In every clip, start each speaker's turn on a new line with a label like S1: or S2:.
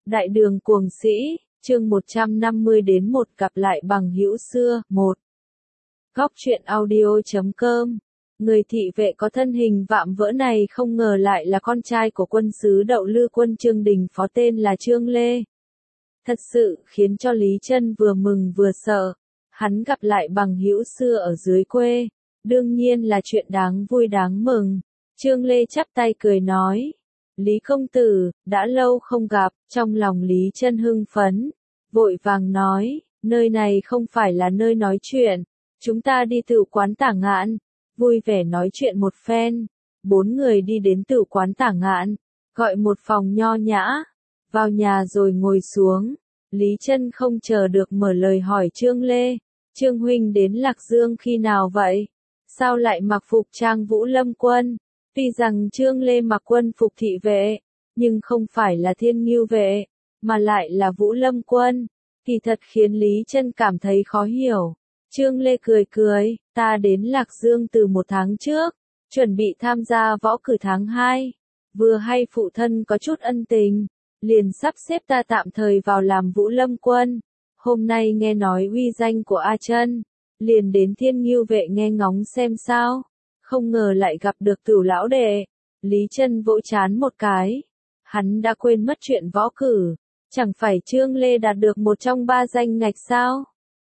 S1: Đại đường cuồng sĩ, chương 150 đến một gặp lại bằng hữu xưa, 1. Góc truyện audio.com. Người thị vệ có thân hình vạm vỡ này không ngờ lại là con trai của quân sứ Đậu Lư quân Trương Đình Phó tên là Trương Lê. Thật sự khiến cho Lý Chân vừa mừng vừa sợ. Hắn gặp lại bằng hữu xưa ở dưới quê, đương nhiên là chuyện đáng vui đáng mừng. Trương Lê chắp tay cười nói: Lý công tử, đã lâu không gặp. Trong lòng Lý Chân hưng phấn, vội vàng nói: nơi này không phải là nơi nói chuyện, chúng ta đi tửu quán Tả Ngạn. Vui vẻ nói chuyện một phen, 4 người đi đến tửu quán Tả Ngạn, gọi một phòng nho nhã, vào nhà rồi ngồi xuống. Lý Chân không chờ được mở lời hỏi Trương Lê: Trương huynh đến Lạc Dương khi nào vậy? Sao lại mặc phục trang Vũ Lâm quân? Tuy rằng Trương Lê mặc quân phục thị vệ, nhưng không phải là Thiên Ngưu vệ, mà lại là Vũ Lâm quân, thì thật khiến Lý Chân cảm thấy khó hiểu. Trương Lê cười cười: ta đến Lạc Dương từ 1 tháng trước, chuẩn bị tham gia võ cử tháng 2, vừa hay phụ thân có chút ân tình, liền sắp xếp ta tạm thời vào làm Vũ Lâm quân. Hôm nay nghe nói uy danh của A Chân, liền đến Thiên Ngưu vệ nghe ngóng xem sao. Không ngờ lại gặp được Tửu lão đệ. Lý Chân vỗ trán một cái, hắn đã quên mất chuyện võ cử, chẳng phải Trương Lê đạt được 1 trong 3 danh ngạch sao?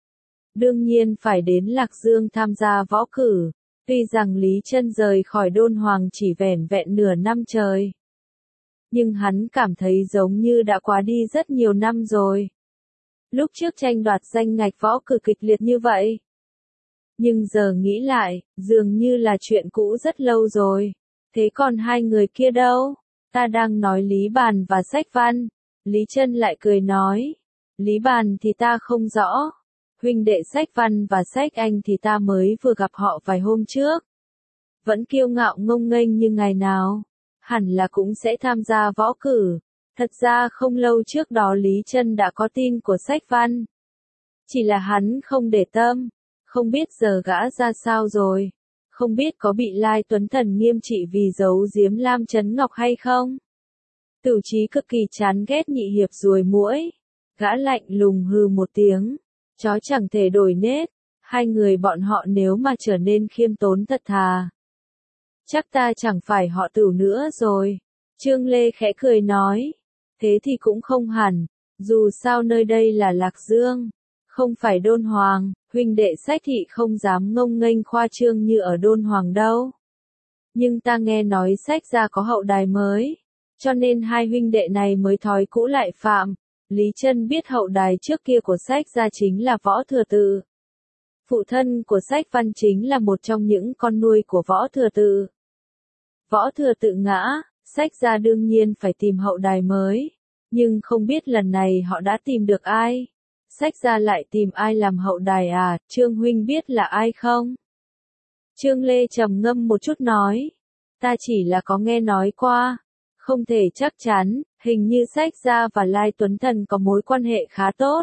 S1: Đương nhiên phải đến Lạc Dương tham gia võ cử. Tuy rằng Lý Chân rời khỏi Đôn Hoàng chỉ vẻn vẹn nửa năm trời, nhưng hắn cảm thấy giống như đã qua đi rất nhiều năm rồi. Lúc trước tranh đoạt danh ngạch võ cử kịch liệt như vậy, nhưng giờ nghĩ lại, dường như là chuyện cũ rất lâu rồi. Thế còn 2 người kia đâu? Ta đang nói Lý Bàn và Sách Văn. Lý Chân lại cười nói: Lý Bàn thì ta không rõ, huynh đệ Sách Văn và Sách Anh thì ta mới vừa gặp họ vài hôm trước. Vẫn kiêu ngạo ngông nghênh như ngày nào, hẳn là cũng sẽ tham gia võ cử. Thật ra không lâu trước đó Lý Chân đã có tin của Sách Văn, chỉ là hắn không để tâm. Không biết giờ gã ra sao rồi, không biết có bị Lai Tuấn Thần nghiêm trị vì giấu giếm Lam Chấn Ngọc hay không. Tửu Chí cực kỳ chán ghét nhị hiệp ruồi muỗi, gã lạnh lùng hừ một tiếng: chó chẳng thể đổi nết. 2 người bọn họ nếu mà trở nên khiêm tốn thật thà, chắc ta chẳng phải họ Tửu nữa rồi. Trương Lê khẽ cười nói: thế thì cũng không hẳn, dù sao nơi đây là Lạc Dương, không phải Đôn Hoàng, huynh đệ Sách thị không dám ngông nghênh khoa trương như ở Đôn Hoàng đâu. Nhưng ta nghe nói Sách gia có hậu đài mới, cho nên 2 huynh đệ này mới thói cũ lại phạm. Lý Chân biết hậu đài trước kia của Sách gia chính là Võ Thừa Tự. Phụ thân của Sách Văn chính là một trong những con nuôi của Võ Thừa Tự. Võ Thừa Tự ngã, Sách gia đương nhiên phải tìm hậu đài mới, nhưng không biết lần này họ đã tìm được ai. Sách gia lại tìm ai làm hậu đài à? Trương huynh biết là ai không? Trương Lê trầm ngâm một chút nói: ta chỉ là có nghe nói qua, không thể chắc chắn. Hình như Sách gia và Lai Tuấn Thần có mối quan hệ khá tốt.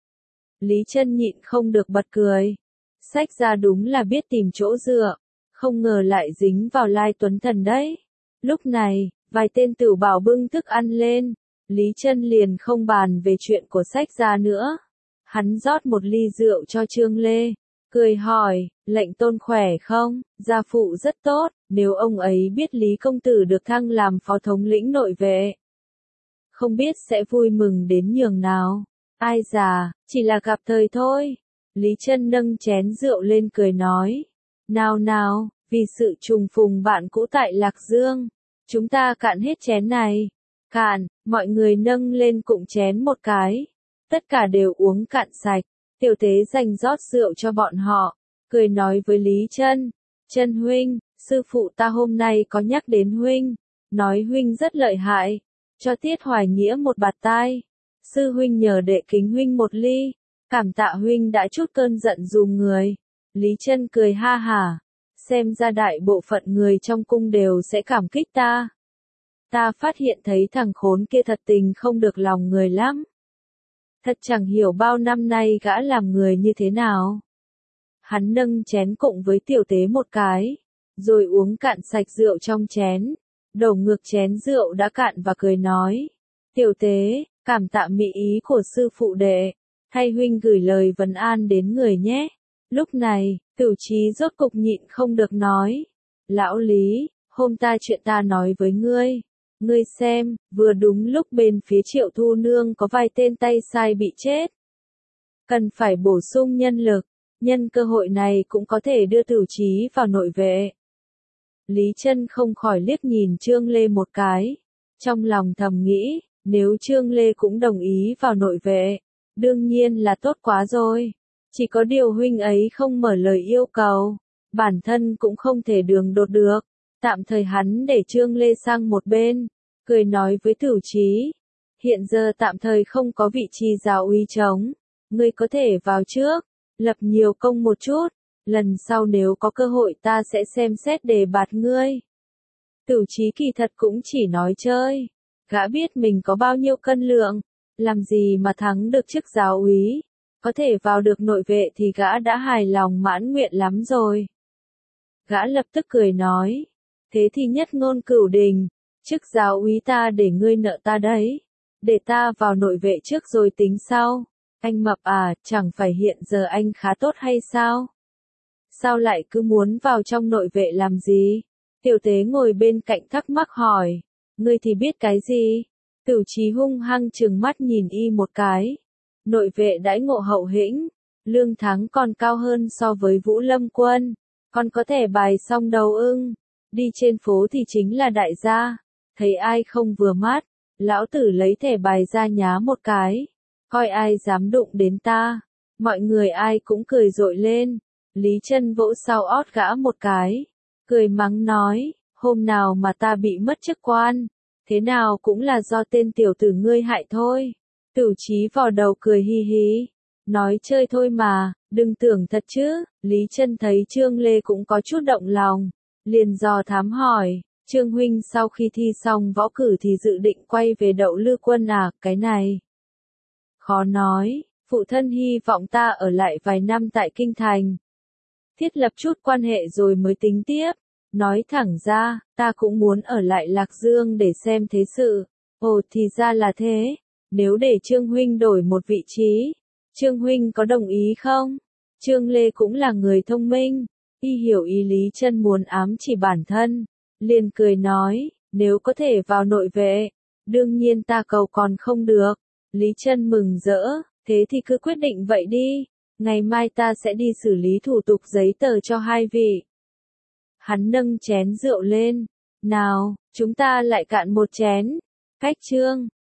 S1: Lý Chân nhịn không được bật cười. Sách gia đúng là biết tìm chỗ dựa, không ngờ lại dính vào Lai Tuấn Thần đấy. Lúc này, vài tên tửu bảo bưng thức ăn lên, Lý Chân liền không bàn về chuyện của Sách gia nữa. Hắn rót một ly rượu cho Trương Lê, cười hỏi: lệnh tôn khỏe không? Gia phụ rất tốt, nếu ông ấy biết Lý công tử được thăng làm phó thống lĩnh nội vệ, không biết sẽ vui mừng đến nhường nào. Ai già, chỉ là gặp thời thôi. Lý Chân nâng chén rượu lên cười nói: nào nào, vì sự trùng phùng bạn cũ tại Lạc Dương, chúng ta cạn hết chén này. Cạn. Mọi người nâng lên cụng chén một cái, tất cả đều uống cạn sạch. Tiểu tế dành rót rượu cho bọn họ, cười nói với Lý Chân: Chân huynh, sư phụ ta hôm nay có nhắc đến huynh, nói huynh rất lợi hại, cho Tiết Hoài Nghĩa một bạt tai. Sư huynh nhờ đệ kính huynh một ly, cảm tạ huynh đã trút cơn giận dùm người. Lý Chân cười ha hả: xem ra đại bộ phận người trong cung đều sẽ cảm kích ta. Ta phát hiện thấy thằng khốn kia thật tình không được lòng người lắm. Thật chẳng hiểu bao năm nay gã làm người như thế nào. Hắn nâng chén cụng với tiểu tế một cái, rồi uống cạn sạch rượu trong chén, đổ ngược chén rượu đã cạn và cười nói: tiểu tế, Cảm tạ mỹ ý của sư phụ đệ, thay huynh gửi lời vấn an đến người nhé. Lúc này, Cửu Trí rốt cục nhịn không được nói. Lão Lý, hôm ta chuyện ta nói với ngươi. Ngươi xem, vừa đúng lúc bên phía Triệu Thu Nương có vài tên tay sai bị chết. Cần phải bổ sung nhân lực, nhân cơ hội này cũng có thể đưa Cửu Trí vào nội vệ. Lý Chân không khỏi liếc nhìn Trương Lê một cái. Trong lòng thầm nghĩ, nếu Trương Lê cũng đồng ý vào nội vệ, đương nhiên là tốt quá rồi. Chỉ có điều huynh ấy không mở lời yêu cầu, bản thân cũng không thể đường đột được. Tạm thời hắn để Trương Lê sang một bên, cười nói với Cửu Trí. Hiện giờ tạm thời không có vị trí giáo úy trống, ngươi có thể vào trước, lập nhiều công một chút, lần sau nếu có cơ hội ta sẽ xem xét đề bạt ngươi. Cửu Trí kỳ thật cũng chỉ nói chơi, gã biết mình có bao nhiêu cân lượng, làm gì mà thắng được chức giáo úy, có thể vào được nội vệ thì gã đã hài lòng mãn nguyện lắm rồi. Gã lập tức cười nói, thế thì nhất ngôn cửu đình, chức giáo úy ta để ngươi nợ ta đấy, để ta vào nội vệ trước rồi tính sau. Anh Mập à, chẳng phải hiện giờ anh khá tốt hay sao? Sao lại cứ muốn vào trong nội vệ làm gì? Tiểu Tế ngồi bên cạnh thắc mắc hỏi, ngươi thì biết cái gì? Cửu Trí hung hăng trừng mắt nhìn y một cái. Nội vệ đãi ngộ hậu hĩnh, lương tháng còn cao hơn so với Vũ Lâm Quân, còn có thẻ bài song đầu ưng, đi trên phố thì chính là đại gia, thấy ai không vừa mắt, lão tử lấy thẻ bài ra nhá một cái, coi ai dám đụng đến ta, mọi người ai cũng cười rộ lên. Lý Chân vỗ sau ót gã một cái, cười mắng nói, hôm nào mà ta bị mất chức quan, thế nào cũng là do tên tiểu tử ngươi hại thôi. Cửu Trí vò đầu cười hi hí, nói chơi thôi mà, đừng tưởng thật chứ. Lý Chân thấy Trương Lê cũng có chút động lòng, liền dò thám hỏi, Trương huynh sau khi thi xong võ cử thì dự định quay về Đậu Lư Quân à? Cái này khó nói, phụ thân hy vọng ta ở lại vài năm tại Kinh Thành, thiết lập chút quan hệ rồi mới tính tiếp. Nói thẳng ra, ta cũng muốn ở lại Lạc Dương để xem thế sự. Ồ thì ra là thế, nếu để Trương huynh đổi một vị trí, Trương huynh có đồng ý không? Trương Lê cũng là người thông minh, y hiểu ý Lý Chân muốn ám chỉ bản thân, liền cười nói, nếu có thể vào nội vệ, đương nhiên ta cầu còn không được. Lý Chân mừng rỡ, thế thì cứ quyết định vậy đi, ngày mai ta sẽ đi xử lý thủ tục giấy tờ cho hai vị. Hắn nâng chén rượu lên, nào, chúng ta lại cạn một chén. Cách Trương